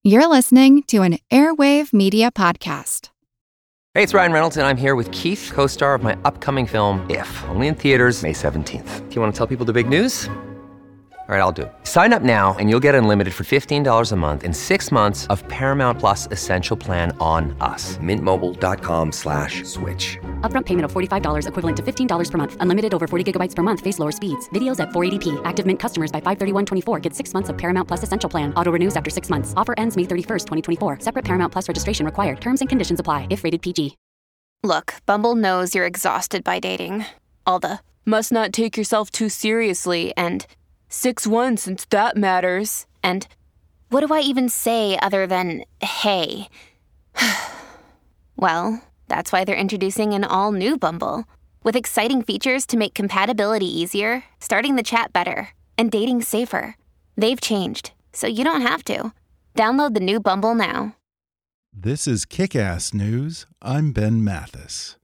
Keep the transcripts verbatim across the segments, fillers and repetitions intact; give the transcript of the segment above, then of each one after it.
You're listening to an Airwave Media Podcast. Hey, it's Ryan Reynolds, and I'm here with Keith, co-star of my upcoming film, If, only in theaters May seventeenth. Do you want to tell people the big news? All right, I'll do it. Sign up now and you'll get unlimited for fifteen dollars a month and six months of Paramount Plus Essential Plan on us. Mint Mobile dot com slash switch. Upfront payment of forty-five dollars equivalent to fifteen dollars per month. Unlimited over forty gigabytes per month. Face lower speeds. Videos at four eighty p. Active Mint customers by five thirty-one twenty-four get six months of Paramount Plus Essential Plan. Auto renews after six months. Offer ends May thirty-first, twenty twenty-four. Separate Paramount Plus registration required. Terms and conditions apply if rated P G. Look, Bumble knows you're exhausted by dating. All the, must not take yourself too seriously, and six one since that matters. And what do I even say other than, hey? Well, that's why they're introducing an all-new Bumble, with exciting features to make compatibility easier, starting the chat better, and dating safer. They've changed, so you don't have to. Download the new Bumble now. This is Kick-Ass News. I'm Ben Mathis.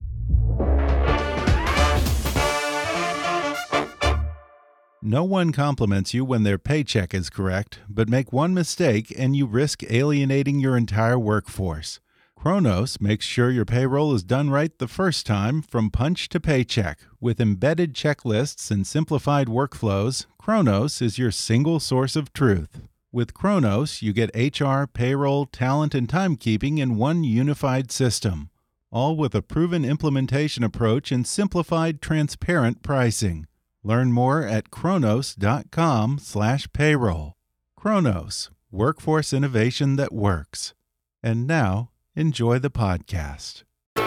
No one compliments you when their paycheck is correct, but make one mistake and you risk alienating your entire workforce. Kronos makes sure your payroll is done right the first time, from punch to paycheck. With embedded checklists and simplified workflows, Kronos is your single source of truth. With Kronos, you get H R, payroll, talent, and timekeeping in one unified system, all with a proven implementation approach and simplified, transparent pricing. Learn more at kronos.com slash payroll. Kronos, workforce innovation that works. And now, enjoy the podcast.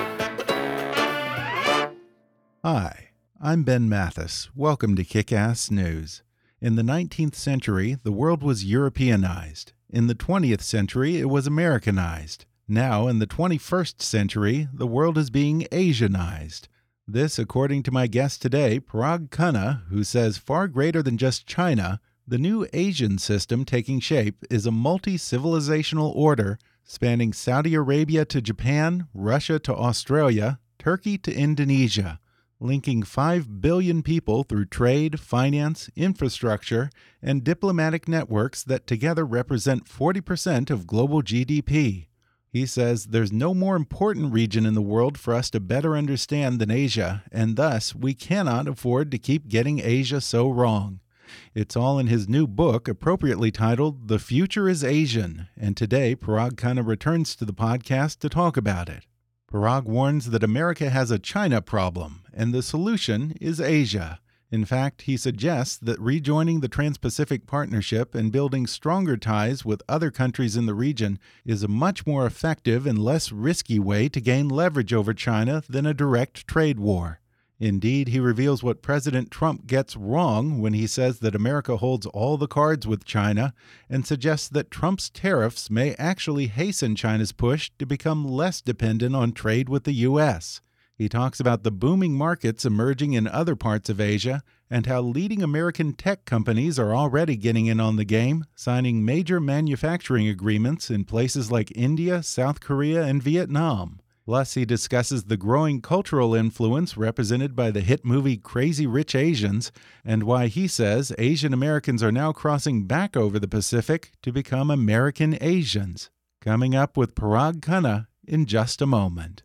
Hi, I'm Ben Mathis. Welcome to Kick-Ass News. In the nineteenth century, the world was Europeanized. In the twentieth century, it was Americanized. Now, in the twenty-first century, the world is being Asianized. This, according to my guest today, Parag Khanna, who says far greater than just China, the new Asian system taking shape is a multi-civilizational order spanning Saudi Arabia to Japan, Russia to Australia, Turkey to Indonesia, linking five billion people through trade, finance, infrastructure, and diplomatic networks that together represent forty percent of global G D P. He says there's no more important region in the world for us to better understand than Asia, and thus we cannot afford to keep getting Asia so wrong. It's all in his new book, appropriately titled The Future is Asian, and today Parag Khanna returns to the podcast to talk about it. Parag warns that America has a China problem, and the solution is Asia. In fact, he suggests that rejoining the Trans-Pacific Partnership and building stronger ties with other countries in the region is a much more effective and less risky way to gain leverage over China than a direct trade war. Indeed, he reveals what President Trump gets wrong when he says that America holds all the cards with China, and suggests that Trump's tariffs may actually hasten China's push to become less dependent on trade with the U S He talks about the booming markets emerging in other parts of Asia and how leading American tech companies are already getting in on the game, signing major manufacturing agreements in places like India, South Korea, and Vietnam. Plus, he discusses the growing cultural influence represented by the hit movie Crazy Rich Asians and why he says Asian Americans are now crossing back over the Pacific to become American Asians. Coming up with Parag Khanna in just a moment.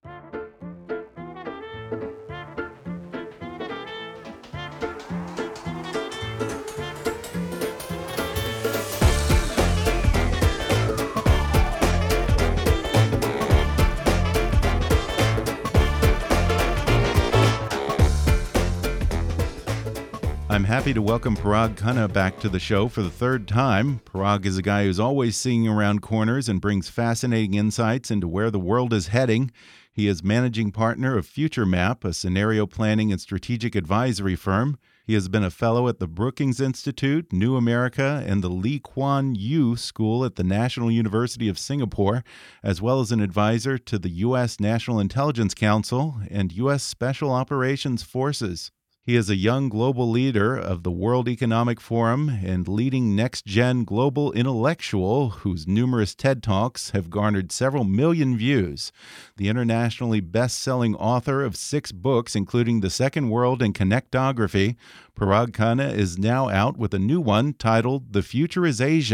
I'm happy to welcome Parag Khanna back to the show for the third time. Parag is a guy who's always seeing around corners and brings fascinating insights into where the world is heading. He is managing partner of FutureMap, a scenario planning and strategic advisory firm. He has been a fellow at the Brookings Institute, New America, and the Lee Kuan Yew School at the National University of Singapore, as well as an advisor to the U S National Intelligence Council and U S Special Operations Forces. He is a young global leader of the World Economic Forum and leading next-gen global intellectual whose numerous TED Talks have garnered several million views. The internationally best-selling author of six books, including The Second World and Connectography, Parag Khanna is now out with a new one titled The Future is Asian,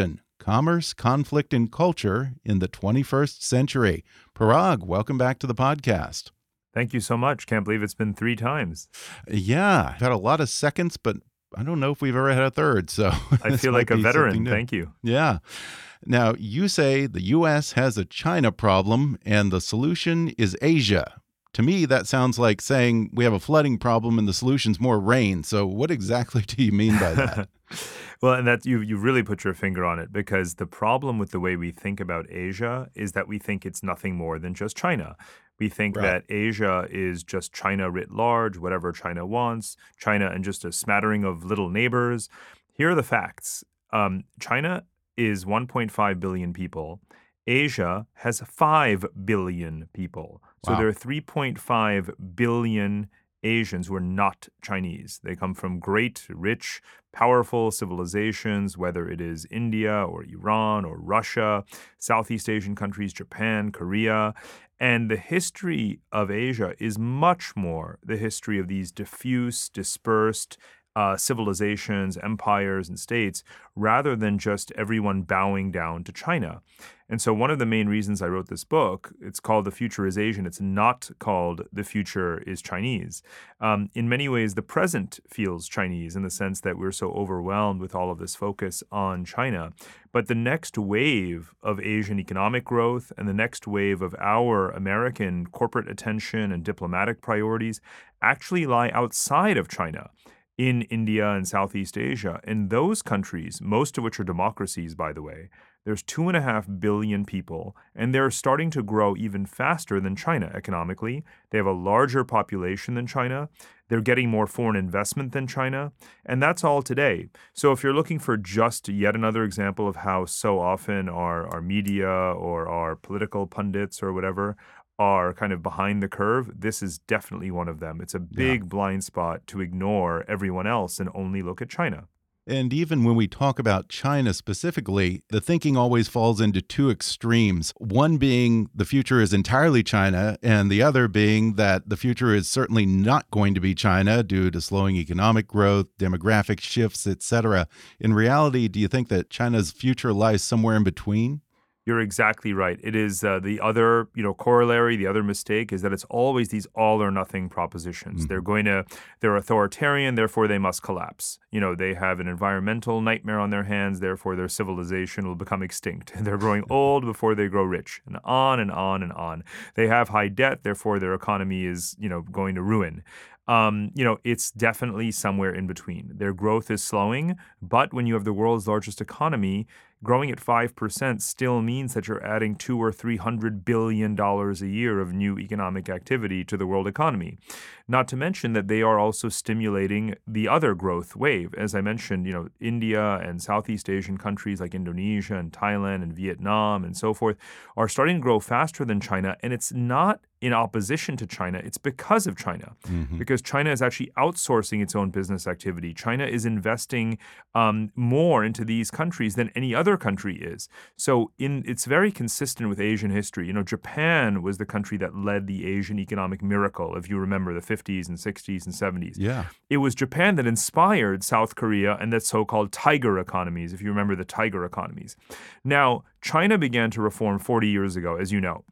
Commerce, Conflict, and Culture in the twenty-first Century. Parag, welcome back to the podcast. Thank you so much. Can't believe it's been three times. Yeah, I've had a lot of seconds, but I don't know if we've ever had a third. So I feel like a veteran. Thank you. Yeah. Now, you say the U S has a China problem and the solution is Asia. To me, that sounds like saying we have a flooding problem and the solution's more rain. So what exactly do you mean by that? Well, and that you you really put your finger on it, because the problem with the way we think about Asia is that we think it's nothing more than just China. We think Right. that Asia is just China writ large, whatever China wants, China and just a smattering of little neighbors. Here are the facts. Um, China is one point five billion people. Asia has five billion people. So Wow. there are three point five billion Asians who are not Chinese. They come from great, rich, powerful civilizations, whether it is India or Iran or Russia, Southeast Asian countries, Japan, Korea. And the history of Asia is much more the history of these diffuse, dispersed uh, civilizations, empires, and states, rather than just everyone bowing down to China. And so one of the main reasons I wrote this book, it's called The Future is Asian. It's not called The Future is Chinese. Um, in many ways, the present feels Chinese in the sense that we're so overwhelmed with all of this focus on China. But the next wave of Asian economic growth and the next wave of our American corporate attention and diplomatic priorities actually lie outside of China, in India and Southeast Asia. In those countries, most of which are democracies, by the way, there's two and a half billion people, and they're starting to grow even faster than China economically. They have a larger population than China. They're getting more foreign investment than China. And that's all today. So if you're looking for just yet another example of how so often our, our media or our political pundits or whatever are kind of behind the curve, this is definitely one of them. It's a big Yeah. blind spot to ignore everyone else and only look at China. And even when we talk about China specifically, the thinking always falls into two extremes. One being the future is entirely China, and the other being that the future is certainly not going to be China due to slowing economic growth, demographic shifts, et cetera. In reality, do you think that China's future lies somewhere in between? You're exactly right. It is uh, the other, you know, corollary, the other mistake is that it's always these all or nothing propositions. Mm-hmm. They're going to, they're authoritarian, therefore they must collapse. You know, they have an environmental nightmare on their hands, therefore their civilization will become extinct. They're growing old before they grow rich, and on and on and on. They have high debt, therefore their economy is, you know, going to ruin. Um, you know, it's definitely somewhere in between. Their growth is slowing, but when you have the world's largest economy, growing at five percent still means that you're adding two or three hundred billion dollars a year of new economic activity to the world economy. Not to mention that they are also stimulating the other growth wave. As I mentioned, you know, India and Southeast Asian countries like Indonesia and Thailand and Vietnam and so forth are starting to grow faster than China. And it's not in opposition to China. It's because of China, mm-hmm. because China is actually outsourcing its own business activity. China is investing um, more into these countries than any other country is. So in it's very consistent with Asian history. You know, Japan was the country that led the Asian economic miracle, if you remember the fifties and sixties and seventies. Yeah. It was Japan that inspired South Korea and the so-called tiger economies, if you remember the tiger economies. Now, China began to reform forty years ago, as you know.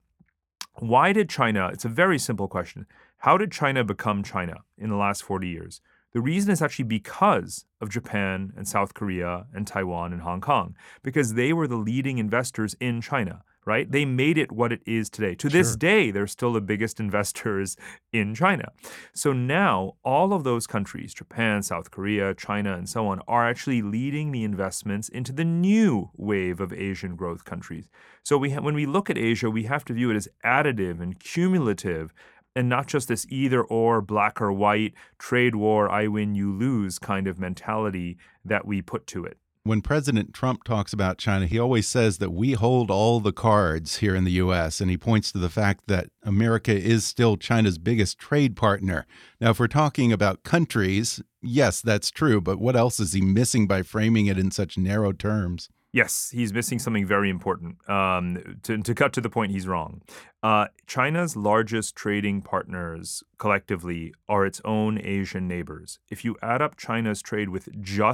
Why did China, it's a very simple question, how did China become China in the last forty years? The reason is actually because of Japan and South Korea and Taiwan and Hong Kong, because they were the leading investors in China, right? They made it what it is today. To this Sure. day, they're still the biggest investors in China. So now all of those countries, Japan, South Korea, China, and so on, are actually leading the investments into the new wave of Asian growth countries. So we ha- when we look at Asia, we have to view it as additive and cumulative, and not just this either or, black or white, trade war, I win, you lose kind of mentality that we put to it. When President Trump talks about China, he always says that we hold all the cards here in the U S, and he points to the fact that America is still China's biggest trade partner. Now, if we're talking about countries, yes, that's true, but what else is he missing by framing it in such narrow terms? Yes, he's missing something very important. Um, to, to cut to the point, he's wrong. Uh, China's largest trading partners collectively are its own Asian neighbors. If you add up China's trade with just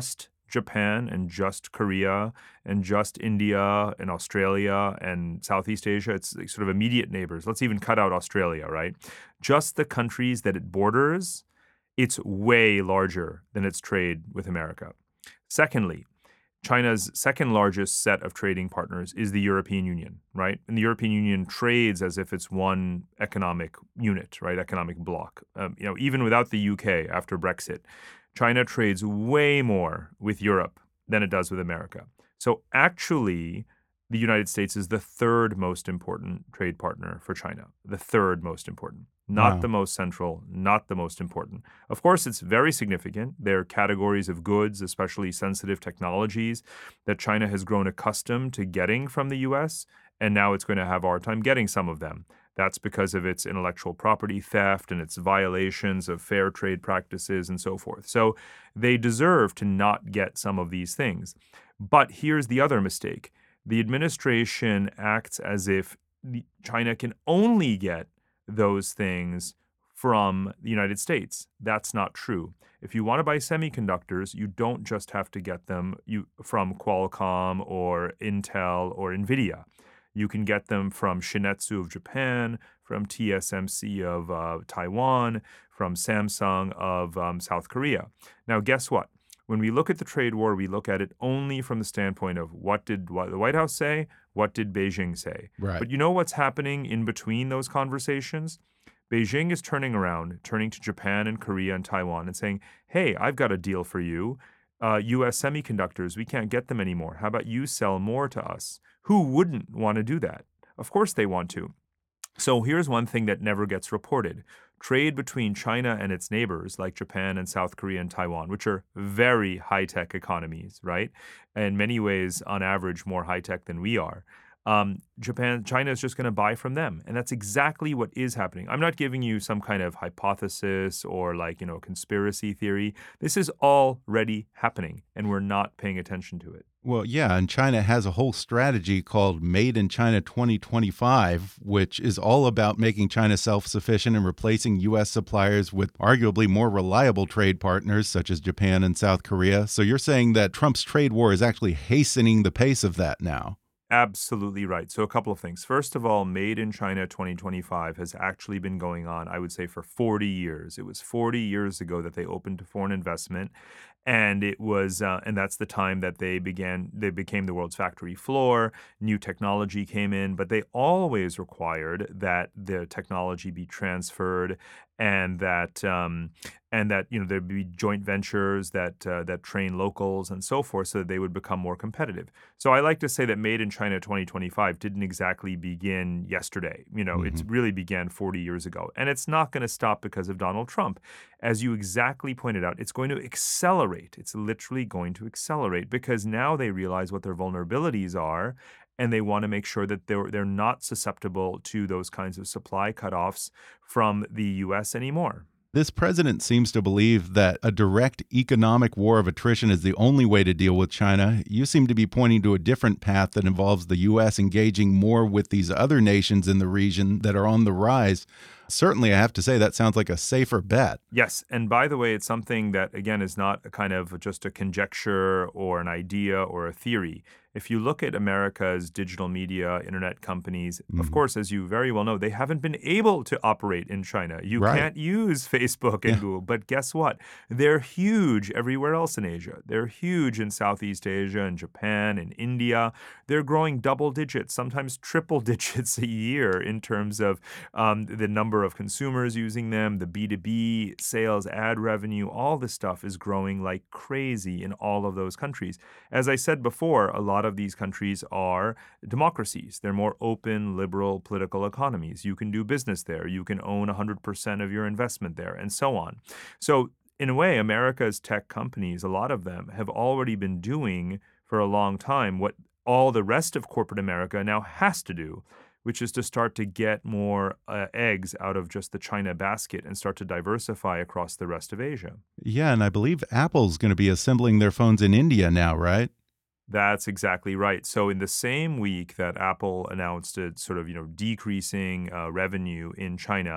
Japan and just Korea and just India and Australia and Southeast Asia. It's like sort of immediate neighbors. Let's even cut out Australia, right? Just the countries that it borders, it's way larger than its trade with America. Secondly, China's second largest set of trading partners is the European Union, right? And the European Union trades as if it's one economic unit, right? Economic bloc. Um, you know, even without the U K after Brexit, China trades way more with Europe than it does with America. So actually, the United States is the third most important trade partner for China, the third most important. Not Wow. the most central, not the most important. Of course, it's very significant. There are categories of goods, especially sensitive technologies, that China has grown accustomed to getting from the U S, and now it's going to have a hard time getting some of them. That's because of its intellectual property theft and its violations of fair trade practices and so forth. So they deserve to not get some of these things. But here's the other mistake. The administration acts as if China can only get those things from the United States. That's not true. If you want to buy semiconductors, you don't just have to get them you, from Qualcomm or Intel or NVIDIA. You can get them from Shin-Etsu of Japan, from T S M C of uh, Taiwan, from Samsung of um, South Korea. Now, guess what? When we look at the trade war, we look at it only from the standpoint of what did what the White House say, what did Beijing say. Right. But you know what's happening in between those conversations? Beijing is turning around, turning to Japan and Korea and Taiwan and saying, hey, I've got a deal for you. Uh, U S semiconductors, we can't get them anymore. How about you sell more to us? Who wouldn't want to do that? Of course they want to. So here's one thing that never gets reported. Trade between China and its neighbors, like Japan and South Korea and Taiwan, which are very high-tech economies, right? In many ways, on average, more high-tech than we are. Um, Japan, China is just going to buy from them. And that's exactly what is happening. I'm not giving you some kind of hypothesis or like, you know, conspiracy theory. This is already happening, and we're not paying attention to it. Well, yeah, and China has a whole strategy called Made in China twenty twenty-five, which is all about making China self-sufficient and replacing U S suppliers with arguably more reliable trade partners such as Japan and South Korea. So you're saying that Trump's trade war is actually hastening the pace of that now? Absolutely right. So a couple of things. First of all, Made in China twenty twenty-five has actually been going on, I would say, for forty years. It was forty years ago that they opened to foreign investment. And it was, uh, and that's the time that they began, they became the world's factory floor. New technology came in, but they always required that the technology be transferred and that, um, and that you know there'd be joint ventures that uh, that train locals and so forth, so that they would become more competitive. So I like to say that Made in China twenty twenty-five didn't exactly begin yesterday. You know, Mm-hmm. it really began forty years ago, and it's not going to stop because of Donald Trump. As you exactly pointed out, it's going to accelerate. It's literally going to accelerate because now they realize what their vulnerabilities are, and they want to make sure that they're they're not susceptible to those kinds of supply cutoffs from the U S anymore. This president seems to believe that a direct economic war of attrition is the only way to deal with China. You seem to be pointing to a different path that involves the U S engaging more with these other nations in the region that are on the rise. Certainly, I have to say that sounds like a safer bet. Yes. And by the way, it's something that, again, is not a kind of just a conjecture or an idea or a theory. If you look at America's digital media, internet companies, mm-hmm. of course, as you very well know, they haven't been able to operate in China. You right. can't use Facebook and yeah. Google. But guess what? They're huge everywhere else in Asia. They're huge in Southeast Asia and Japan and India. They're growing double digits, sometimes triple digits a year in terms of um, the number of consumers using them, the B two B sales, ad revenue, all this stuff is growing like crazy in all of those countries. As I said before, a lot of these countries are democracies. They're more open, liberal political economies. You can do business there. You can own one hundred percent of your investment there, and so on. So in a way, America's tech companies, a lot of them have already been doing for a long time what all the rest of corporate America now has to do, which is to start to get more uh, eggs out of just the China basket and start to diversify across the rest of Asia. Yeah, and I believe Apple's going to be assembling their phones in India now, right? That's exactly right. So in the same week that Apple announced its sort of, you know, decreasing uh, revenue in China,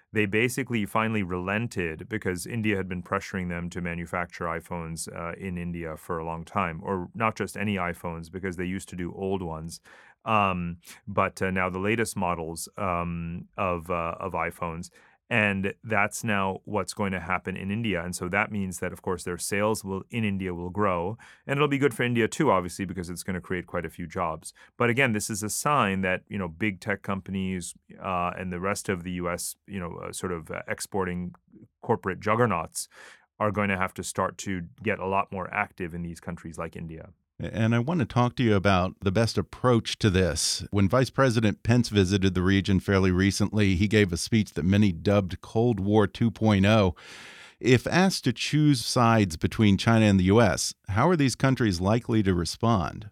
they basically finally relented because India had been pressuring them to manufacture iPhones uh, in India for a long time, or not just any iPhones, because they used to do old ones. Um, but uh, now the latest models um, of uh, of iPhones. And that's now what's going to happen in India. And so that means that, of course, their sales will in India will grow. And it'll be good for India, too, obviously, because it's going to create quite a few jobs. But again, this is a sign that, you know, big tech companies uh, and the rest of the U S, you know, uh, sort of uh, exporting corporate juggernauts are going to have to start to get a lot more active in these countries like India. And I want to talk to you about the best approach to this. When Vice President Pence visited the region fairly recently, he gave a speech that many dubbed Cold War two point oh. If asked to choose sides between China and the U S, how are these countries likely to respond?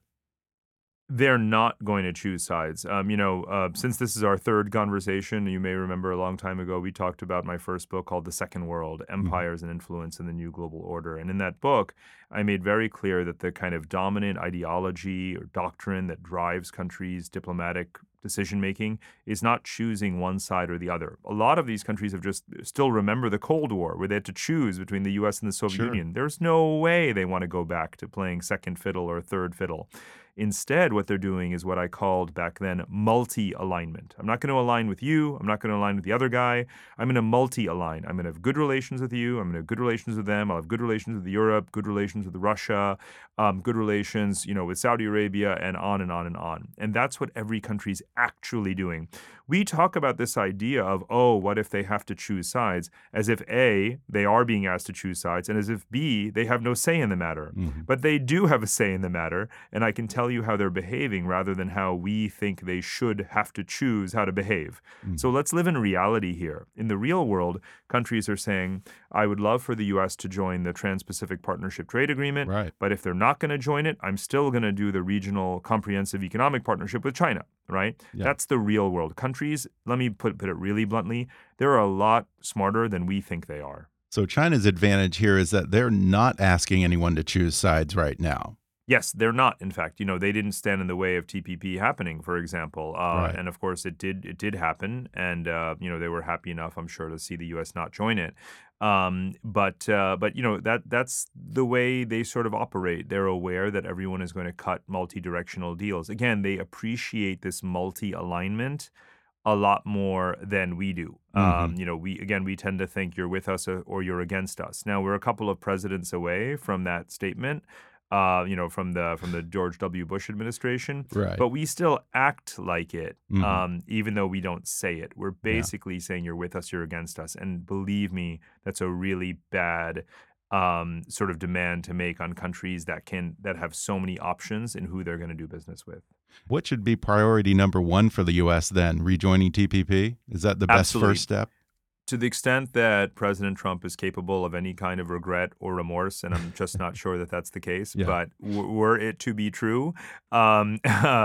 They're not going to choose sides. Um, you know, uh, since this is our third conversation, you may remember a long time ago, we talked about my first book called The Second World, Empires and Influence in the New Global Order. And in that book, I made very clear that the kind of dominant ideology or doctrine that drives countries' diplomatic decision-making is not choosing one side or the other. A lot of these countries have just still remember the Cold War, where they had to choose between the U S and the Soviet Sure. Union. There's no way they want to go back to playing second fiddle or third fiddle. Instead, what they're doing is what I called back then multi-alignment. I'm not going to align with you. I'm not going to align with the other guy. I'm going to multi-align. I'm going to have good relations with you. I'm going to have good relations with them. I'll have good relations with Europe, good relations with Russia, um, good relations, you know, with Saudi Arabia, and on and on and on. And that's what every country's actually doing. We talk about this idea of, oh, what if they have to choose sides, as if A, they are being asked to choose sides, and as if B, they have no say in the matter. Mm-hmm. But they do have a say in the matter, and I can tell you how they're behaving rather than how we think they should have to choose how to behave. Mm-hmm. So let's live in reality here. In the real world, countries are saying, I would love for the U S to join the Trans-Pacific Partnership Trade Agreement, right. But if they're not going to join it, I'm still going to do the Regional Comprehensive Economic Partnership with China, right? Yeah. That's the real world. Countries, let me put, put it really bluntly, they're a lot smarter than we think they are. So China's advantage here is that they're not asking anyone to choose sides right now. Yes, they're not. In fact, you know, they didn't stand in the way of T P P happening, for example. Uh, right. And of course, it did. It did happen, and uh, you know, they were happy enough, I'm sure, to see the U S not join it. Um, but uh, but you know, that that's the way they sort of operate. They're aware that everyone is going to cut multi-directional deals. Again, they appreciate this multi-alignment a lot more than we do. Mm-hmm. Um, you know, we again, we tend to think you're with us or you're against us. Now, we're a couple of presidents away from that statement. Uh, you know, from the from the George W. Bush administration, right. But we still act like it, mm-hmm. um, even though we don't say it. We're basically yeah. saying you're with us, you're against us, and believe me, that's a really bad um, sort of demand to make on countries that can that have so many options in who they're going to do business with. What should be priority number one for the U S then? Rejoining T P P? Is that the best Absolutely. first step? To the extent that President Trump is capable of any kind of regret or remorse, and I'm just not sure that that's the case, yeah. but w- were it to be true, um,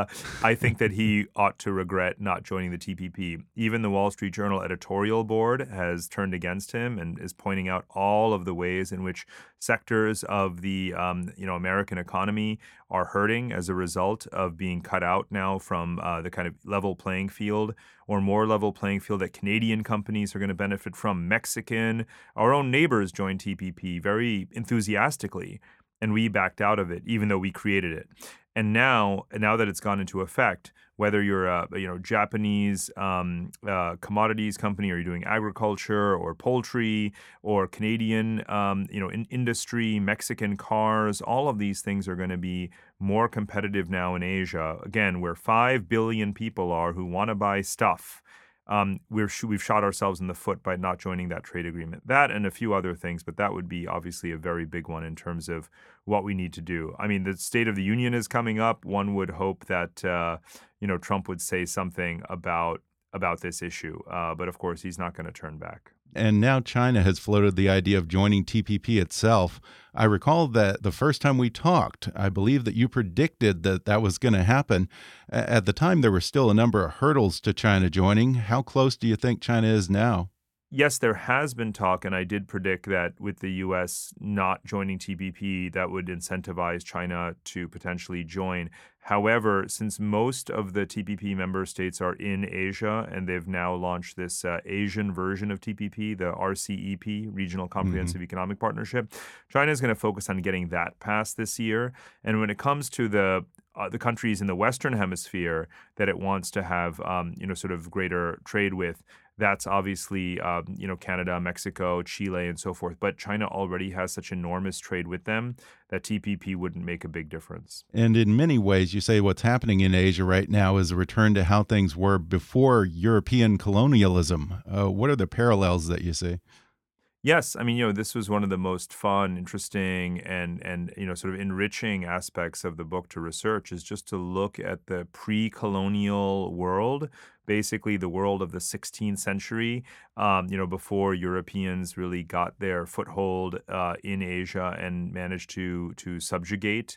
I think that he ought to regret not joining the T P P. Even the Wall Street Journal editorial board has turned against him and is pointing out all of the ways in which sectors of the um, you know American economy are hurting as a result of being cut out now from uh, the kind of level playing field or more level playing field that Canadian companies are going to benefit from. Mexican, our own neighbors joined T P P very enthusiastically, and we backed out of it, even though we created it. And now, now that it's gone into effect, whether you're a you know Japanese um, uh, commodities company, or you're doing agriculture or poultry, or Canadian um, you know in industry, Mexican cars, all of these things are going to be more competitive now in Asia. Again, where five billion people are who want to buy stuff. Um, we're we've shot ourselves in the foot by not joining that trade agreement. That and a few other things, but that would be obviously a very big one in terms of what we need to do. I mean, the State of the Union is coming up. One would hope that uh, you know Trump would say something about about this issue, uh, but of course he's not going to turn back. And now China has floated the idea of joining T P P itself. I recall that the first time we talked, I believe that you predicted that that was going to happen. At the time, there were still a number of hurdles to China joining. How close do you think China is now? Yes, there has been talk, and I did predict that with the U S not joining T P P, that would incentivize China to potentially join. However, since most of the T P P member states are in Asia and they've now launched this uh, Asian version of T P P, the R C E P, Regional Comprehensive mm-hmm. Economic Partnership, China is going to focus on getting that passed this year. And when it comes to the uh, the countries in the Western Hemisphere that it wants to have, um, you know, sort of greater trade with, that's obviously, um, you know, Canada, Mexico, Chile, and so forth. But China already has such enormous trade with them that T P P wouldn't make a big difference. And in many ways, you say what's happening in Asia right now is a return to how things were before European colonialism. Uh, what are the parallels that you see? Yes, I mean, you know, this was one of the most fun, interesting, and and you know, sort of enriching aspects of the book to research is just to look at the pre-colonial world, basically the world of the sixteenth century, um, you know, before Europeans really got their foothold uh, in Asia and managed to to subjugate.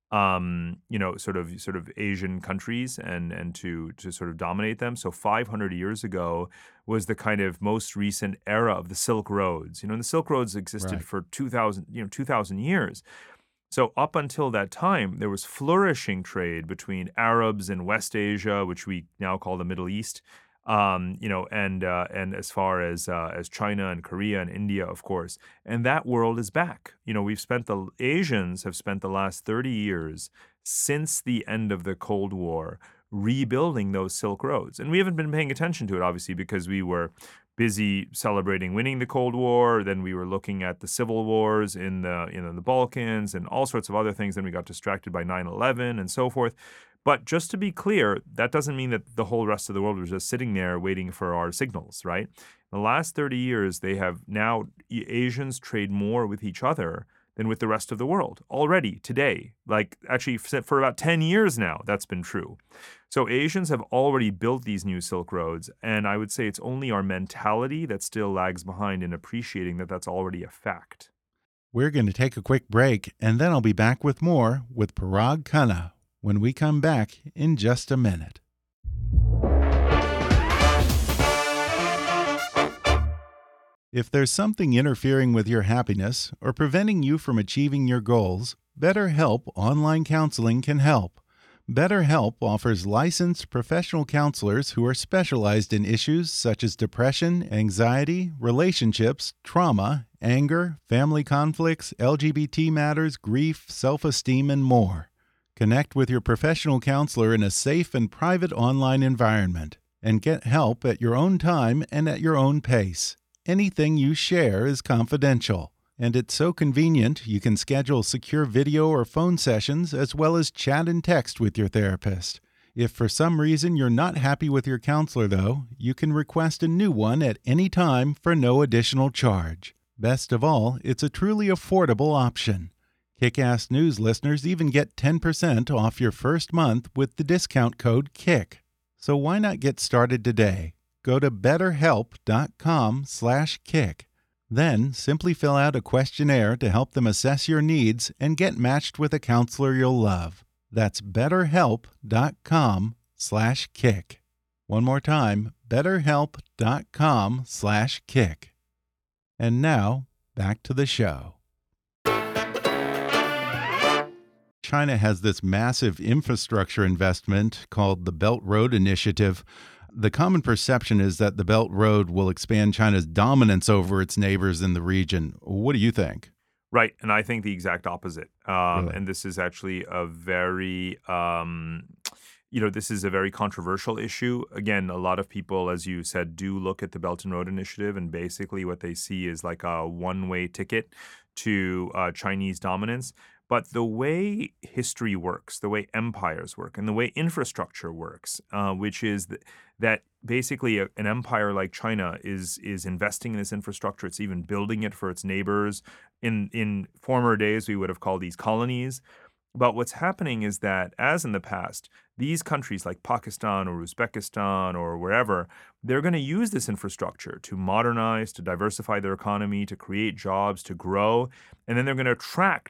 Um, you know, sort of sort of Asian countries and and to to sort of dominate them. So five hundred years ago was the kind of most recent era of the Silk Roads. You know, and the Silk Roads existed Right. for two thousand, you know, two thousand years. So up until that time, there was flourishing trade between Arabs in West Asia, which we now call the Middle East, um, you know, and uh, and as far as uh, as China and Korea and India, of course, and that world is back. You know, we've spent the Asians have spent the last thirty years since the end of the Cold War rebuilding those Silk Roads, and we haven't been paying attention to it, obviously, because we were busy celebrating winning the Cold War. Then we were looking at the civil wars in the you know the Balkans and all sorts of other things. Then we got distracted by nine eleven and so forth. But just to be clear, that doesn't mean that the whole rest of the world was just sitting there waiting for our signals, right? In the last thirty years, they have now, Asians trade more with each other than with the rest of the world already today. Like actually for about ten years now, that's been true. So Asians have already built these new Silk Roads, and I would say it's only our mentality that still lags behind in appreciating that that's already a fact. We're going to take a quick break, and then I'll be back with more with Parag Khanna when we come back in just a minute. If there's something interfering with your happiness or preventing you from achieving your goals, BetterHelp Online Counseling can help. BetterHelp offers licensed professional counselors who are specialized in issues such as depression, anxiety, relationships, trauma, anger, family conflicts, L G B T matters, grief, self-esteem, and more. Connect with your professional counselor in a safe and private online environment and get help at your own time and at your own pace. Anything you share is confidential, and it's so convenient you can schedule secure video or phone sessions as well as chat and text with your therapist. If for some reason you're not happy with your counselor, though, you can request a new one at any time for no additional charge. Best of all, it's a truly affordable option. Kick-Ass News listeners even get ten percent off your first month with the discount code KICK. So why not get started today? Go to betterhelp.com slash kick. Then simply fill out a questionnaire to help them assess your needs and get matched with a counselor you'll love. That's betterhelp.com slash kick. One more time, betterhelp.com slash kick. And now, back to the show. China has this massive infrastructure investment called the Belt Road Initiative. The common perception is that the Belt Road will expand China's dominance over its neighbors in the region. What do you think? Right, and I think the exact opposite. Um, Really? And this is actually a very, um, you know, this is a very controversial issue. Again, a lot of people, as you said, do look at the Belt and Road Initiative, and basically what they see is like a one-way ticket to uh, Chinese dominance. But the way history works, the way empires work, and the way infrastructure works, uh, which is th- that basically a, an empire like China is is investing in this infrastructure. It's even building it for its neighbors. In in former days, we would have called these colonies. But what's happening is that, as in the past, these countries like Pakistan or Uzbekistan or wherever, they're going to use this infrastructure to modernize, to diversify their economy, to create jobs, to grow, and then they're going to attract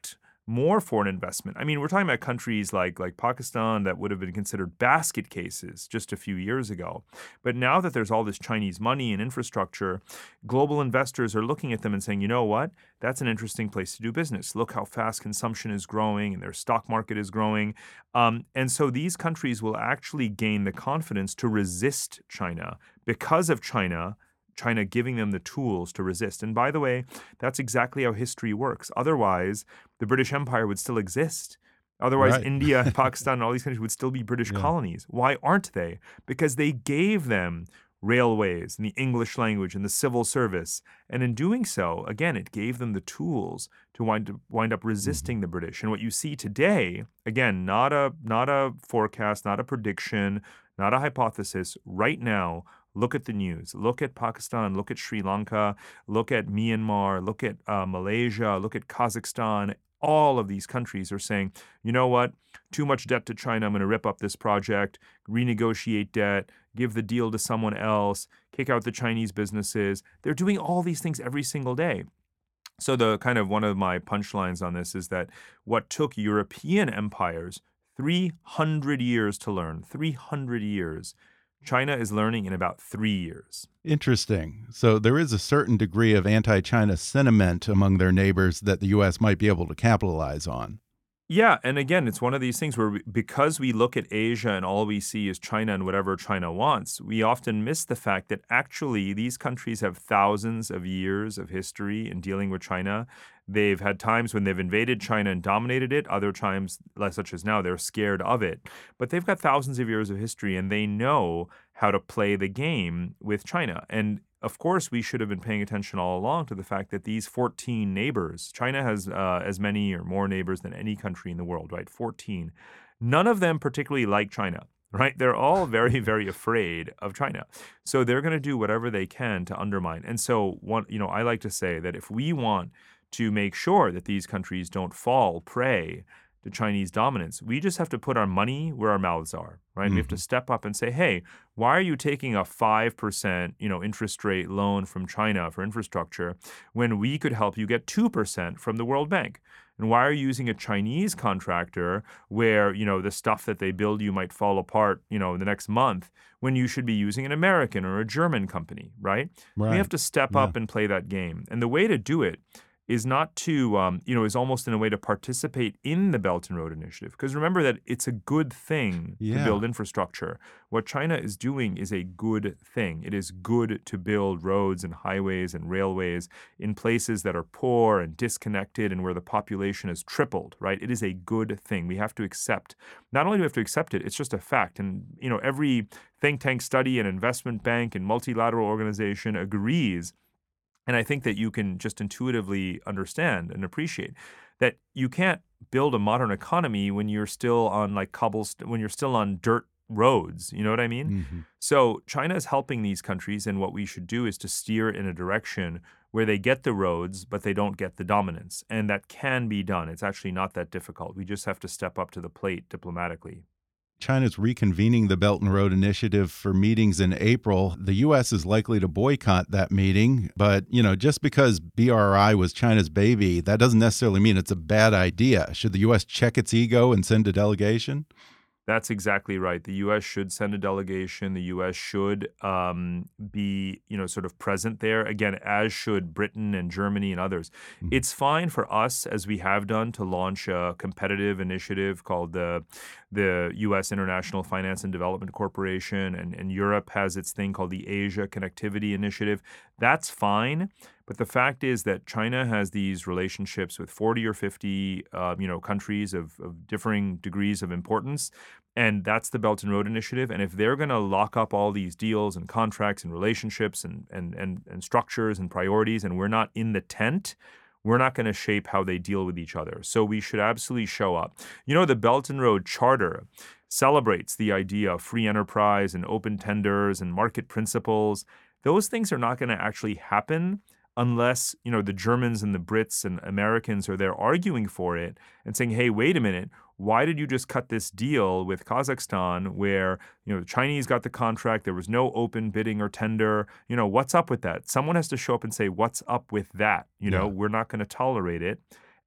more foreign investment. I mean, we're talking about countries like like Pakistan that would have been considered basket cases just a few years ago. But now that there's all this Chinese money and infrastructure, global investors are looking at them and saying, you know what? That's an interesting place to do business. Look how fast consumption is growing and their stock market is growing. Um, and so these countries will actually gain the confidence to resist China because of China China giving them the tools to resist. And by the way, that's exactly how history works. Otherwise, the British Empire would still exist. Otherwise, Right. India, Pakistan, and all these countries would still be British Yeah. colonies. Why aren't they? Because they gave them railways and the English language and the civil service. And in doing so, again, it gave them the tools to wind, wind up resisting the British. And what you see today, again, not a not a forecast, not a prediction, not a hypothesis. Right now, look at the news. Look at Pakistan. Look at Sri Lanka. Look at Myanmar. Look at uh, Malaysia. Look at Kazakhstan. All of these countries are saying, you know what? Too much debt to China. I'm going to rip up this project, renegotiate debt, give the deal to someone else, kick out the Chinese businesses. They're doing all these things every single day. So the kind of one of my punchlines on this is that what took European empires three hundred years to learn, three hundred years, China is learning in about three years. Interesting. So there is a certain degree of anti-China sentiment among their neighbors that the U S might be able to capitalize on. Yeah, and again, it's one of these things where we, because we look at Asia and all we see is China and whatever China wants, we often miss the fact that actually these countries have thousands of years of history in dealing with China. They've had times when they've invaded China and dominated it, other times, like such as now, they're scared of it. But they've got thousands of years of history and they know how to play the game with China. And of course, we should have been paying attention all along to the fact that these fourteen neighbors, China has uh, as many or more neighbors than any country in the world, right? fourteen. None of them particularly like China, right? They're all very, very afraid of China. So they're going to do whatever they can to undermine. And so, one, you know, I like to say that if we want to make sure that these countries don't fall prey to Chinese dominance, we just have to put our money where our mouths are, right? Mm-hmm. We have to step up and say, hey, why are you taking a five percent, you know, interest rate loan from China for infrastructure when we could help you get two percent from the World Bank? And why are you using a Chinese contractor where, you know, the stuff that they build you might fall apart, you know, the next month when you should be using an American or a German company, right? Right. We have to step Yeah. up and play that game. And the way to do it is not to, um, you know, is almost in a way to participate in the Belt and Road Initiative. Because remember that it's a good thing Yeah. to build infrastructure. What China is doing is a good thing. It is good to build roads and highways and railways in places that are poor and disconnected and where the population has tripled, right? It is a good thing. We have to accept, not only do we have to accept it, it's just a fact. And, you know, every think tank study and investment bank and multilateral organization agrees. And I think that you can just intuitively understand and appreciate that you can't build a modern economy when you're still on like cobblestone, when you're still on dirt roads. You know what I mean? Mm-hmm. So China is helping these countries, and what we should do is to steer it in a direction where they get the roads, but they don't get the dominance. And that can be done. It's actually not that difficult. We just have to step up to the plate diplomatically. China's reconvening the Belt and Road Initiative for meetings in April. The U S is likely to boycott that meeting. But, you know, just because B R I was China's baby, that doesn't necessarily mean it's a bad idea. Should the U S check its ego and send a delegation? That's exactly right. The U S should send a delegation. The U S should um, be, you know, sort of present there, again, as should Britain and Germany and others. Mm-hmm. It's fine for us, as we have done, to launch a competitive initiative called the the U S International Finance and Development Corporation, and, and Europe has its thing called the Asia Connectivity Initiative. That's fine. But the fact is that China has these relationships with forty or fifty, uh, you know, countries of, of differing degrees of importance, and that's the Belt and Road Initiative. And if they're going to lock up all these deals and contracts and relationships and, and and and structures and priorities, and we're not in the tent, we're not going to shape how they deal with each other. So we should absolutely show up. You know, the Belt and Road Charter celebrates the idea of free enterprise and open tenders and market principles. Those things are not going to actually happen unless, you know, the Germans and the Brits and Americans are there arguing for it and saying, hey, wait a minute, why did you just cut this deal with Kazakhstan where, you know, the Chinese got the contract, there was no open bidding or tender? You know, what's up with that? Someone has to show up and say, what's up with that? You know, Yeah. we're not going to tolerate it.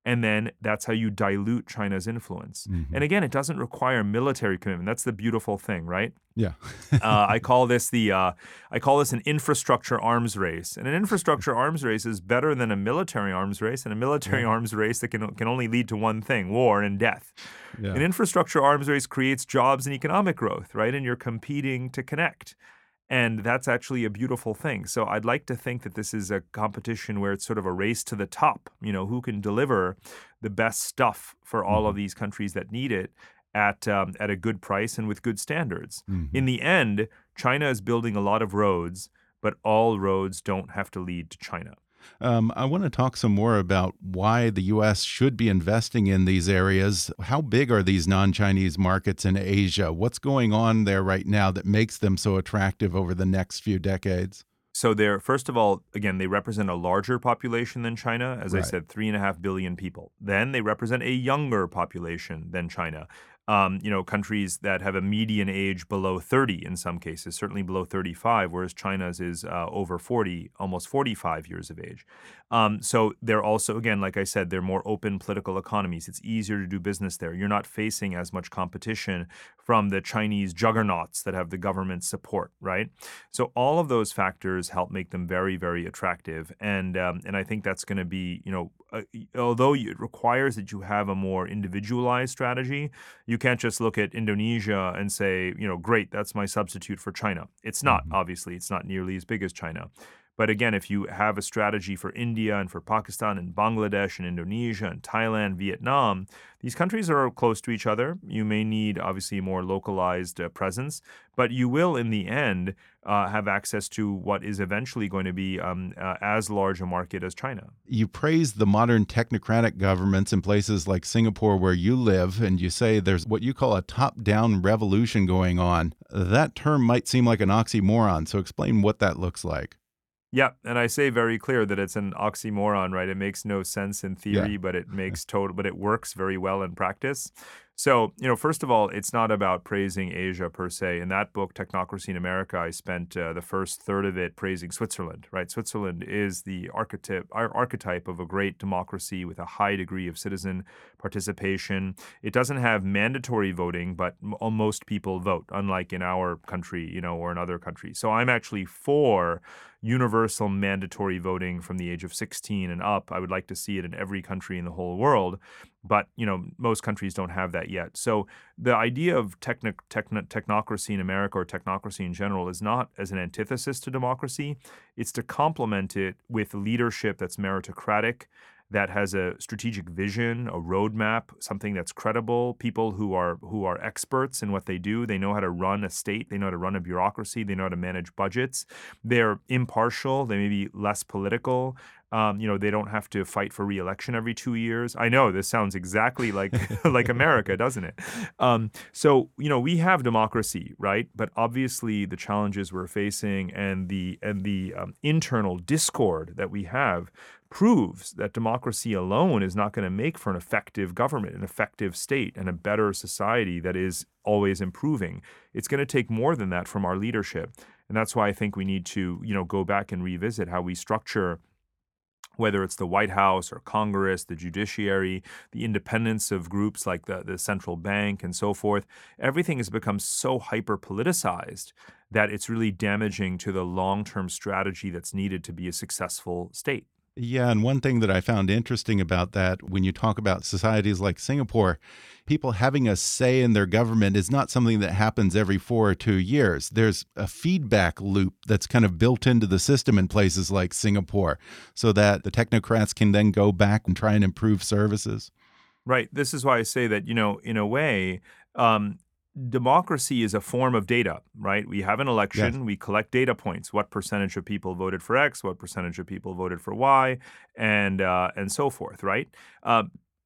And then that's how you dilute China's influence. Mm-hmm. And again, it doesn't require military commitment. That's the beautiful thing, right? Yeah. uh, I call this the uh, I call this an infrastructure arms race. And an infrastructure arms race is better than a military arms race, and a military yeah. arms race that can can only lead to one thing: war and death. Yeah. An infrastructure arms race creates jobs and economic growth, right? And you're competing to connect. And that's actually a beautiful thing. So I'd like to think that this is a competition where it's sort of a race to the top. You know, who can deliver the best stuff for all mm-hmm. of these countries that need it at um, at a good price and with good standards. Mm-hmm. In the end, China is building a lot of roads, but all roads don't have to lead to China. Um, I want to talk some more about why the U S should be investing in these areas. How big are these non-Chinese markets in Asia? What's going on there right now that makes them so attractive over the next few decades? So they're, first of all, again, they represent a larger population than China. As right. I said, three and a half billion people. Then they represent a younger population than China. Um, you know, countries that have a median age below thirty in some cases, certainly below thirty-five, whereas China's is uh, over forty, almost forty-five years of age. Um, so they're also, again, like I said, they're more open political economies. It's easier to do business there. You're not facing as much competition from the Chinese juggernauts that have the government support, right? So all of those factors help make them very, very attractive. And um, and I think that's going to be, you know, uh, although it requires that you have a more individualized strategy, you can't just look at Indonesia and say, you know, great, that's my substitute for China. It's not, mm-hmm. obviously. It's not nearly as big as China. But again, if you have a strategy for India and for Pakistan and Bangladesh and Indonesia and Thailand, Vietnam, these countries are close to each other. You may need, obviously, a more localized uh, presence, but you will, in the end, uh, have access to what is eventually going to be um, uh, as large a market as China. You praise the modern technocratic governments in places like Singapore where you live, and you say there's what you call a top-down revolution going on. That term might seem like an oxymoron, so explain what that looks like. Yeah, and I say very clear that it's an oxymoron, right? It makes no sense in theory, yeah. but it makes total, but it works very well in practice. So, you know, first of all, it's not about praising Asia per se. In that book, Technocracy in America, I spent uh, the first third of it praising Switzerland, right? Switzerland is the archetype, our archetype of a great democracy with a high degree of citizen participation. It doesn't have mandatory voting, but m- most people vote, unlike in our country, you know, or in other countries. So I'm actually for universal mandatory voting from the age of sixteen and up. I would like to see it in every country in the whole world. But, you know, most countries don't have that yet. So the idea of techno- techno- technocracy in America or technocracy in general is not as an antithesis to democracy. It's to complement it with leadership that's meritocratic, that has a strategic vision, a roadmap, something that's credible, people who are who are experts in what they do. They know how to run a state. They know how to run a bureaucracy. They know how to manage budgets. They're impartial. They may be less political. Um, you know, they don't have to fight for re-election every two years. I know this sounds exactly like like America, doesn't it? Um, so, you know, we have democracy, right? But obviously the challenges we're facing and the and the um, internal discord that we have proves that democracy alone is not going to make for an effective government, an effective state, and a better society that is always improving. It's going to take more than that from our leadership. And that's why I think we need to, you know, go back and revisit how we structure, whether it's the White House or Congress, the judiciary, the independence of groups like the, the central bank and so forth. Everything has become so hyper-politicized that it's really damaging to the long-term strategy that's needed to be a successful state. Yeah, and one thing that I found interesting about that, when you talk about societies like Singapore, people having a say in their government is not something that happens every four or two years. There's a feedback loop that's kind of built into the system in places like Singapore, so that the technocrats can then go back and try and improve services. Right. This is why I say that, you know, in a way, um, democracy is a form of data, right? We have an election, yes. We collect data points. What percentage of people voted for X? What percentage of people voted for Y? And uh, and so forth, right? Uh,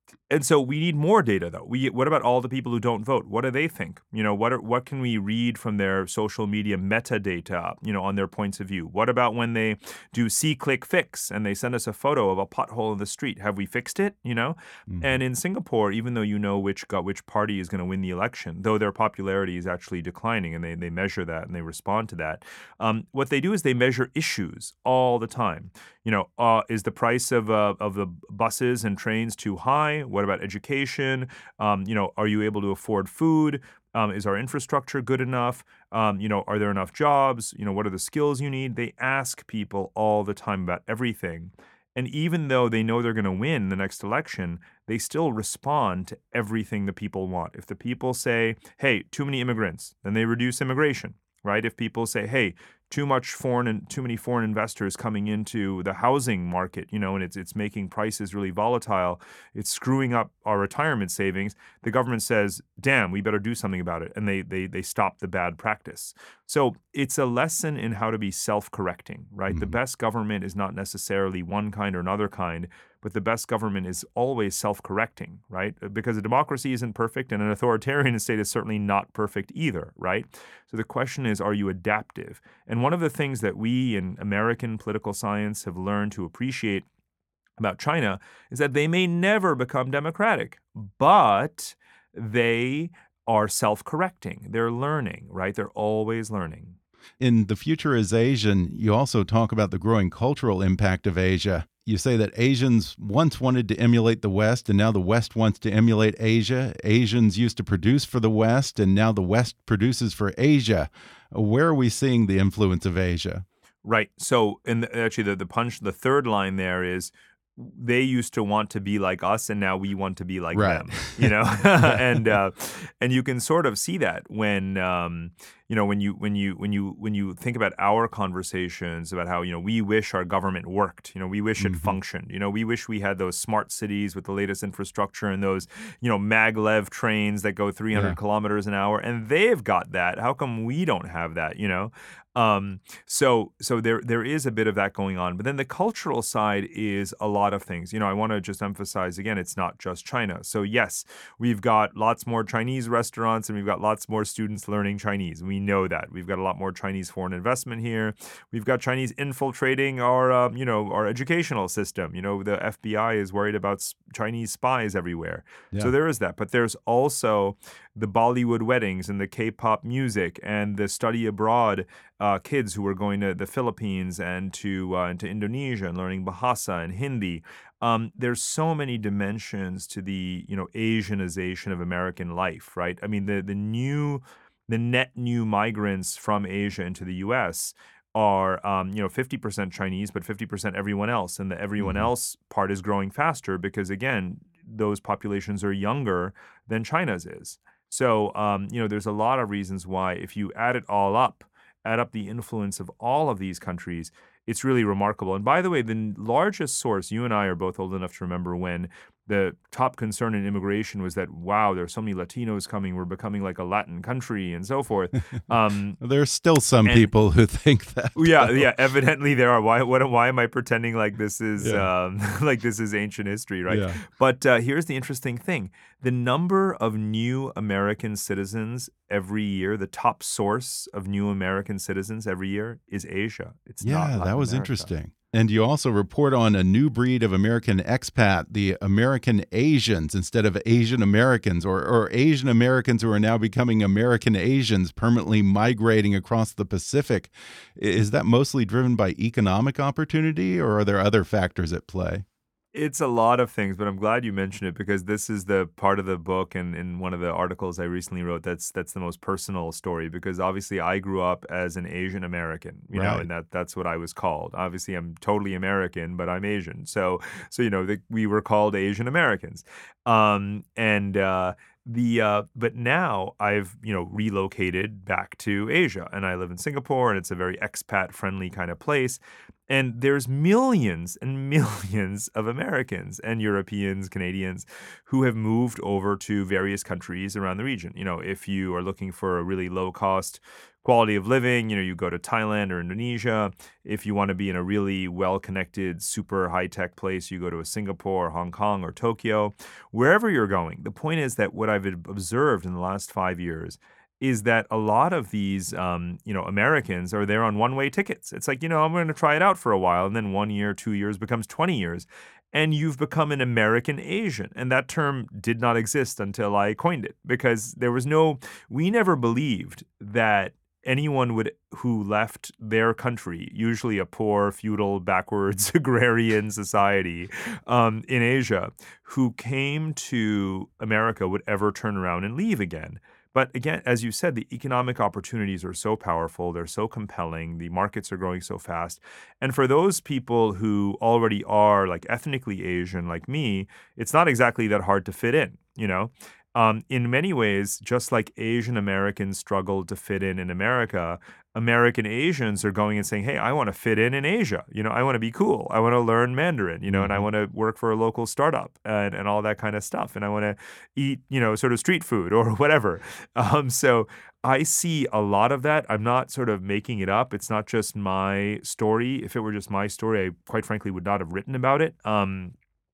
And so we need more data, though. We what about all the people who don't vote? What do they think? You know, what are, what can we read from their social media metadata? You know, on their points of view. What about when they do see, click, fix, and they send us a photo of a pothole in the street? Have we fixed it? You know, mm-hmm. And in Singapore, even though you know which got which party is going to win the election, though their popularity is actually declining, and they they measure that and they respond to that. Um, what they do is they measure issues all the time. You know, uh, is the price of uh, of the buses and trains too high? What about education? Um, you know, are you able to afford food? Um, is our infrastructure good enough? Um, you know, are there enough jobs? You know, what are the skills you need? They ask people all the time about everything. And even though they know they're going to win the next election, they still respond to everything the people want. If the people say, hey, too many immigrants, then they reduce immigration, right? If people say, hey, too much foreign and too many foreign investors coming into the housing market, you know, and it's it's making prices really volatile. It's screwing up our retirement savings. The government says, "Damn, we better do something about it," and they they they stop the bad practice. So it's a lesson in how to be self-correcting, right? Mm-hmm. The best government is not necessarily one kind or another kind, but the best government is always self-correcting, right? Because a democracy isn't perfect, and an authoritarian state is certainly not perfect either, right? So the question is, are you adaptive? And one of the things that we in American political science have learned to appreciate about China is that they may never become democratic, but they are self-correcting. They're learning, right? They're always learning. In The Future is Asian, you also talk about the growing cultural impact of Asia. You say that Asians once wanted to emulate the West, and now the West wants to emulate Asia. Asians used to produce for the West, and now the West produces for Asia. Where are we seeing the influence of Asia? Right. So, and actually, the, the punch, the third line there is, they used to want to be like us, and now we want to be like right. them, you know, and uh, and you can sort of see that when um, you know when you when you when you when you think about our conversations about how, you know, we wish our government worked, you know, we wish mm-hmm. it functioned, you know, we wish we had those smart cities with the latest infrastructure and those, you know, maglev trains that go three hundred yeah. kilometers an hour, and they've got that. How come we don't have that? You know. Um, so, so there, there is a bit of that going on, but then the cultural side is a lot of things. You know, I want to just emphasize again, it's not just China. So yes, we've got lots more Chinese restaurants, and we've got lots more students learning Chinese. We know that. We've got a lot more Chinese foreign investment here. We've got Chinese infiltrating our, um, you know, our educational system. You know, the F B I is worried about Chinese spies everywhere. Yeah. So there is that, but there's also the Bollywood weddings and the K-pop music and the study abroad uh, kids who are going to the Philippines and to uh, and to Indonesia and learning Bahasa and Hindi. Um, there's so many dimensions to the, you know, Asianization of American life, right? I mean, the the new, the net new migrants from Asia into the U S are, um, you know, fifty percent Chinese, but fifty percent everyone else. And the everyone mm-hmm. else part is growing faster because, again, those populations are younger than China's is. So, um, you know, there's a lot of reasons why, if you add it all up, add up the influence of all of these countries, it's really remarkable. And by the way, the largest source, you and I are both old enough to remember when the top concern in immigration was that, wow, there are so many Latinos coming, we're becoming like a Latin country and so forth. Um, There's still some and, people who think that. Yeah, though. yeah, evidently there are. Why what, why am I pretending like this is yeah. um, like this is ancient history, right? Yeah. But uh, here's the interesting thing. The number of new American citizens every year, the top source of new American citizens every year is Asia. It's yeah, not Latin that was America. Interesting. And you also report on a new breed of American expat, the American Asians, instead of Asian Americans, or, or Asian Americans who are now becoming American Asians, permanently migrating across the Pacific. Is that mostly driven by economic opportunity, or are there other factors at play? It's a lot of things, but I'm glad you mentioned it because this is the part of the book and in one of the articles I recently wrote that's that's the most personal story, because obviously I grew up as an Asian American, you right. know, and that that's what I was called. Obviously I'm totally American, but I'm Asian. So so you know, the, we were called Asian Americans. Um and uh The uh, but now I've, you know, relocated back to Asia, and I live in Singapore, and it's a very expat-friendly kind of place. And there's millions and millions of Americans and Europeans, Canadians who have moved over to various countries around the region. You know, if you are looking for a really low-cost quality of living, you know, you go to Thailand or Indonesia. If you want to be in a really well-connected, super high-tech place, you go to a Singapore, Hong Kong, or Tokyo. Wherever you're going, the point is that what I've observed in the last five years is that a lot of these, um, you know, Americans are there on one-way tickets. It's like, you know, I'm going to try it out for a while, and then one year, two years becomes twenty years. And you've become an American Asian. And that term did not exist until I coined it, because there was no, we never believed that anyone would who left their country, usually a poor, feudal, backwards agrarian society um, in Asia, who came to America would ever turn around and leave again. But again, as you said, the economic opportunities are so powerful. They're so compelling. The markets are growing so fast. And for those people who already are like ethnically Asian like me, it's not exactly that hard to fit in, you know? Um, in many ways, just like Asian Americans struggled to fit in in America, American Asians are going and saying, hey, I want to fit in in Asia. You know, I want to be cool. I want to learn Mandarin, you know, mm-hmm. and I want to work for a local startup and, and all that kind of stuff. And I want to eat, you know, sort of street food or whatever. Um, so I see a lot of that. I'm not sort of making it up. It's not just my story. If it were just my story, I quite frankly would not have written about it. Um,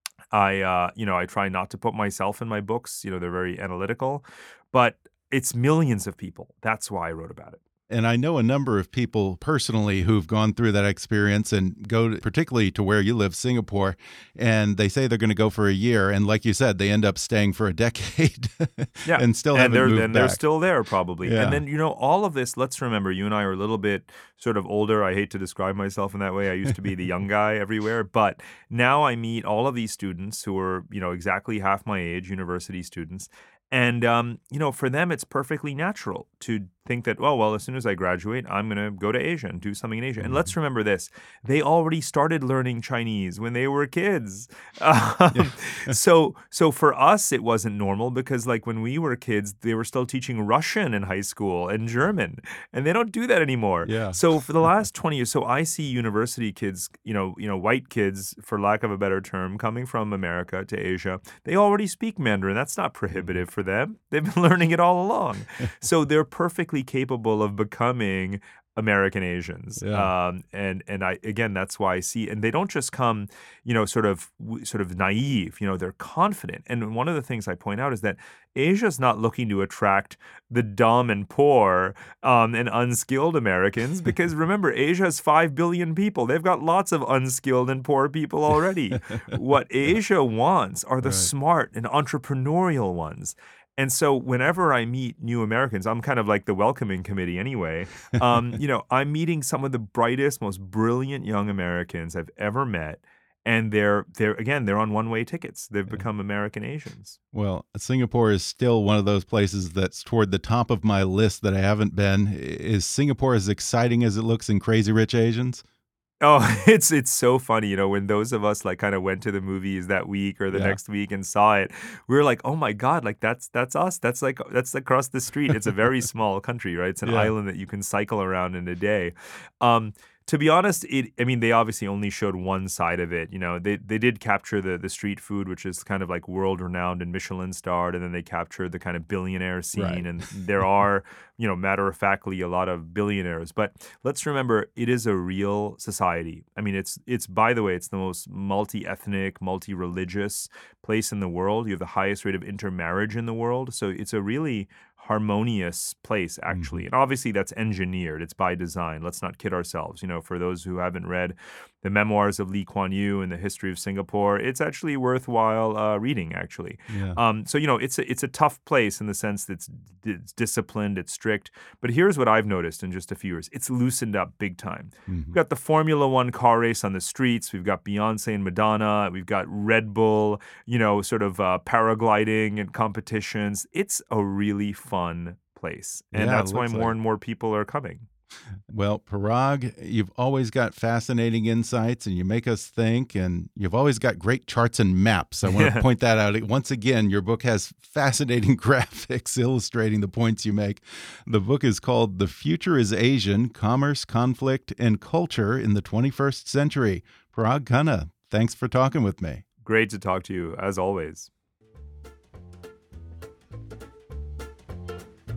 I, uh, you know, I try not to put myself in my books. You know, they're very analytical, but it's millions of people. That's why I wrote about it. And I know a number of people personally who've gone through that experience and go to, particularly to where you live, Singapore, and they say they're going to go for a year. And like you said, they end up staying for a decade yeah. and still and haven't they're, moved and back. they're still there probably. Yeah. And then, you know, all of this, let's remember, you and I are a little bit sort of older. I hate to describe myself in that way. I used to be the young guy everywhere. But now I meet all of these students who are, you know, exactly half my age, university students. And, um, you know, for them, it's perfectly natural to think that, oh, well, as soon as I graduate, I'm going to go to Asia and do something in Asia. And let's remember this. They already started learning Chinese when they were kids. Um, yeah. so so for us, it wasn't normal because, like, when we were kids, they were still teaching Russian in high school and German. And they don't do that anymore. Yeah. So for the last twenty years, so I see university kids, you know, you know, white kids, for lack of a better term, coming from America to Asia. They already speak Mandarin. That's not prohibitive for them. They've been learning it all along. So they're perfectly capable of becoming American Asians. Yeah. Um, and and I again, that's why I see, and they don't just come, you know, sort of sort of naive, you know, they're confident. And one of the things I point out is that Asia's not looking to attract the dumb and poor um, and unskilled Americans because remember, Asia has five billion people. They've got lots of unskilled and poor people already. What Asia wants are the right. smart and entrepreneurial ones. And so whenever I meet new Americans, I'm kind of like the welcoming committee anyway. Um, you know, I'm meeting some of the brightest, most brilliant young Americans I've ever met. And they're, they're again, they're on one-way tickets. They've become American Asians. Well, Singapore is still one of those places that's toward the top of my list that I haven't been. Is Singapore as exciting as it looks in Crazy Rich Asians? Oh, it's it's so funny, you know, when those of us like kind of went to the movies that week or the yeah. next week and saw it, we were like, oh my God, like that's that's us. That's like that's across the street. It's a very small country, right? It's an yeah. island that you can cycle around in a day. Um, to be honest, it I mean, they obviously only showed one side of it. You know, they they did capture the the street food, which is kind of like world renowned and Michelin starred, and then they captured the kind of billionaire scene. Right. And there are, you know, matter of factly a lot of billionaires. But let's remember, it is a real society. I mean, it's it's by the way, it's the most multi-ethnic, multi-religious place in the world. You have the highest rate of intermarriage in the world. So it's a really harmonious place, actually. Mm-hmm. And obviously that's engineered. It's by design. Let's not kid ourselves. You know, for those who haven't read the memoirs of Lee Kuan Yew and the history of Singapore, it's actually worthwhile uh, reading, actually. Yeah. Um, so, you know, it's a, it's a tough place in the sense that it's, it's disciplined, it's strict. But here's what I've noticed in just a few years. It's loosened up big time. Mm-hmm. We've got the Formula One car race on the streets. We've got Beyonce and Madonna. We've got Red Bull, you know, sort of uh, paragliding and competitions. It's a really fun place. And yeah, that's why more like... and more people are coming. Well, Parag, you've always got fascinating insights and you make us think, and you've always got great charts and maps. I want to point that out. Once again, your book has fascinating graphics illustrating the points you make. The book is called The Future is Asian, Commerce, Conflict, and Culture in the twenty-first Century. Parag Khanna, thanks for talking with me. Great to talk to you, as always.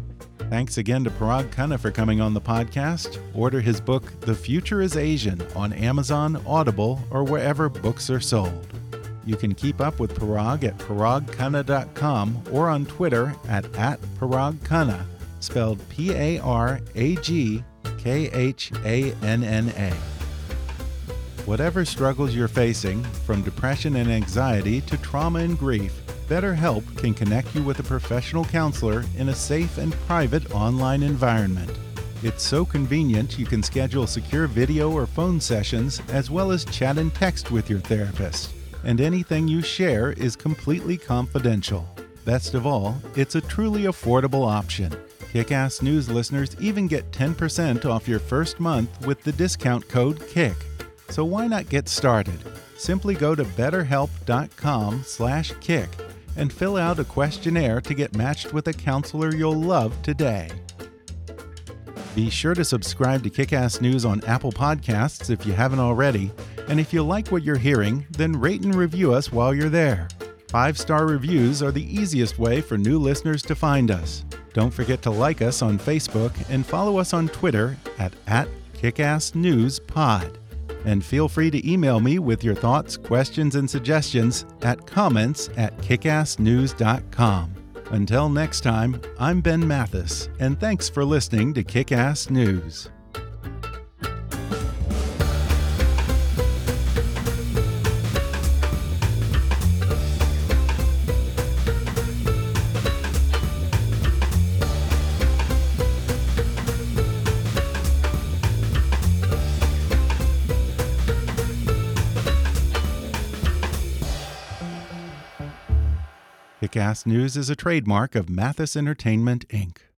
Thanks again to Parag Khanna for coming on the podcast. Order his book, The Future is Asian, on Amazon, Audible, or wherever books are sold. You can keep up with Parag at parag khanna dot com or on Twitter at, at Parag Khanna, spelled P A R A G K H A N N A. Whatever struggles you're facing, from depression and anxiety to trauma and grief, BetterHelp can connect you with a professional counselor in a safe and private online environment. It's so convenient you can schedule secure video or phone sessions as well as chat and text with your therapist. And anything you share is completely confidential. Best of all, it's a truly affordable option. Kick-Ass News listeners even get ten percent off your first month with the discount code KICK. So why not get started? Simply go to betterhelp.com slash kick and fill out a questionnaire to get matched with a counselor you'll love today. Be sure to subscribe to Kick-Ass News on Apple Podcasts if you haven't already, and if you like what you're hearing, then rate and review us while you're there. Five-star reviews are the easiest way for new listeners to find us. Don't forget to like us on Facebook and follow us on Twitter at, at KickassNewsPod. And feel free to email me with your thoughts, questions, and suggestions at comments at kickass news dot com. Until next time, I'm Ben Mathis, and thanks for listening to Kick-Ass News. Kick-Ass News is a trademark of Mathis Entertainment, Incorporated